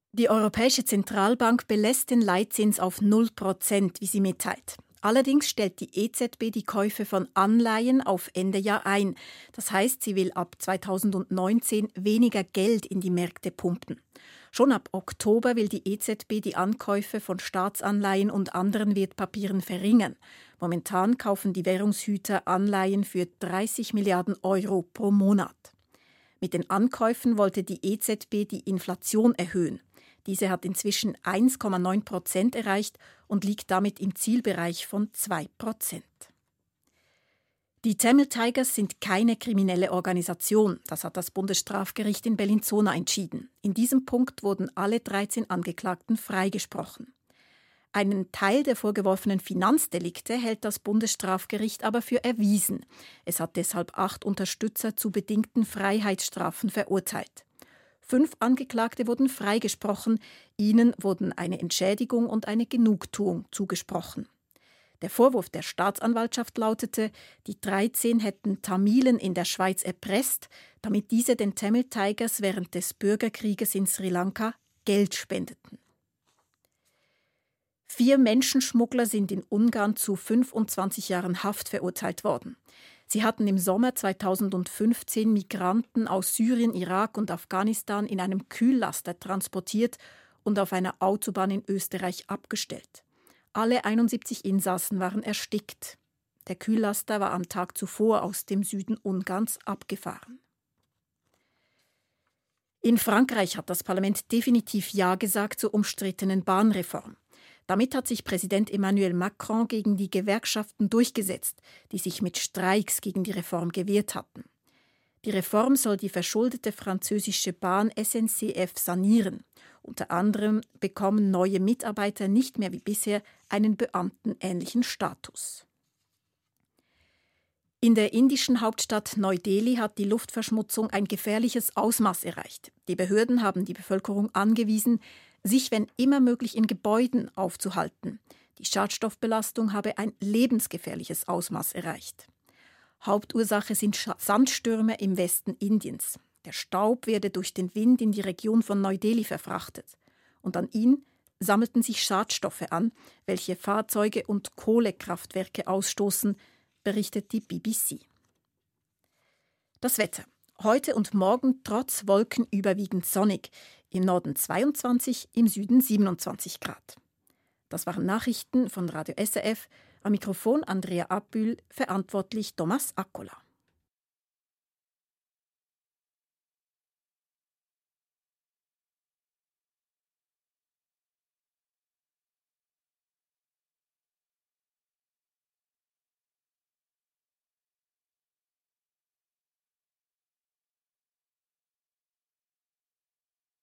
Die Europäische Zentralbank belässt den Leitzins auf 0%, wie sie mitteilt. Allerdings stellt die EZB die Käufe von Anleihen auf Ende Jahr ein. Das heißt, sie will ab 2019 weniger Geld in die Märkte pumpen. Schon ab Oktober will die EZB die Ankäufe von Staatsanleihen und anderen Wertpapieren verringern. Momentan kaufen die Währungshüter Anleihen für 30 Milliarden Euro pro Monat. Mit den Ankäufen wollte die EZB die Inflation erhöhen. Diese hat inzwischen 1,9% erreicht und liegt damit im Zielbereich von 2%. Die Tamil Tigers sind keine kriminelle Organisation, das hat das Bundesstrafgericht in Bellinzona entschieden. In diesem Punkt wurden alle 13 Angeklagten freigesprochen. Einen Teil der vorgeworfenen Finanzdelikte hält das Bundesstrafgericht aber für erwiesen. Es hat deshalb 8 Unterstützer zu bedingten Freiheitsstrafen verurteilt. 5 Angeklagte wurden freigesprochen, ihnen wurden eine Entschädigung und eine Genugtuung zugesprochen. Der Vorwurf der Staatsanwaltschaft lautete, die 13 hätten Tamilen in der Schweiz erpresst, damit diese den Tamil Tigers während des Bürgerkrieges in Sri Lanka Geld spendeten. 4 Menschenschmuggler sind in Ungarn zu 25 Jahren Haft verurteilt worden. Sie hatten im Sommer 2015 Migranten aus Syrien, Irak und Afghanistan in einem Kühllaster transportiert und auf einer Autobahn in Österreich abgestellt. Alle 71 Insassen waren erstickt. Der Kühllaster war am Tag zuvor aus dem Süden Ungarns abgefahren. In Frankreich hat das Parlament definitiv Ja gesagt zur umstrittenen Bahnreform. Damit hat sich Präsident Emmanuel Macron gegen die Gewerkschaften durchgesetzt, die sich mit Streiks gegen die Reform gewehrt hatten. Die Reform soll die verschuldete französische Bahn SNCF sanieren. Unter anderem bekommen neue Mitarbeiter nicht mehr wie bisher einen beamtenähnlichen Status. In der indischen Hauptstadt Neu-Delhi hat die Luftverschmutzung ein gefährliches Ausmaß erreicht. Die Behörden haben die Bevölkerung angewiesen, sich, wenn immer möglich, in Gebäuden aufzuhalten. Die Schadstoffbelastung habe ein lebensgefährliches Ausmaß erreicht. Hauptursache sind Sandstürme im Westen Indiens. Der Staub werde durch den Wind in die Region von Neu-Delhi verfrachtet. Und an ihn sammelten sich Schadstoffe an, welche Fahrzeuge und Kohlekraftwerke ausstoßen, berichtet die BBC. Das Wetter. Heute und morgen trotz Wolken überwiegend sonnig. Im Norden 22, im Süden 27 Grad. Das waren Nachrichten von Radio SRF. Am Mikrofon Andrea Abbühl, verantwortlich Thomas Akkola.